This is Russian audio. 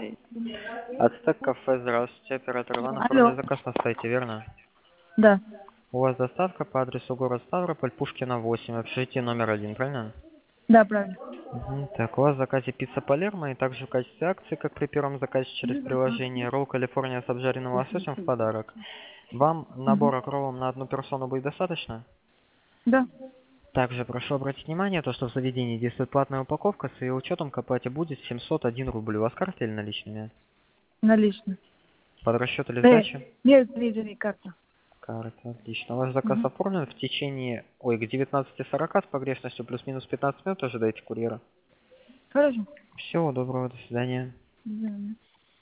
Ацтек кафе, здравствуйте, оператор Иван, Алло. оформлен заказ на сайте, верно? Да. У вас доставка по адресу город Ставрополь, Пушкина 8, общежитие номер 1, правильно? Да, правильно. Так, у вас в заказе пицца Палермо и также в качестве акции, как при первом заказе через приложение, ролл Калифорния с обжаренным лососем в подарок. Вам Мгм. набора к роллам на одну персону будет достаточно? Да. Также прошу обратить внимание, то, что в заведении действует платная упаковка, с ее учетом к оплате будет 701 рубль. У вас карта или наличными? Налично. Под расчет или сдача? Нет, извини, карта. Карта, отлично. Ваш заказ Мгм. оформлен в течение, к 19:40 с погрешностью плюс-минус 15 минут ожидайте курьера. Хорошо. Всего доброго, до свидания. Да.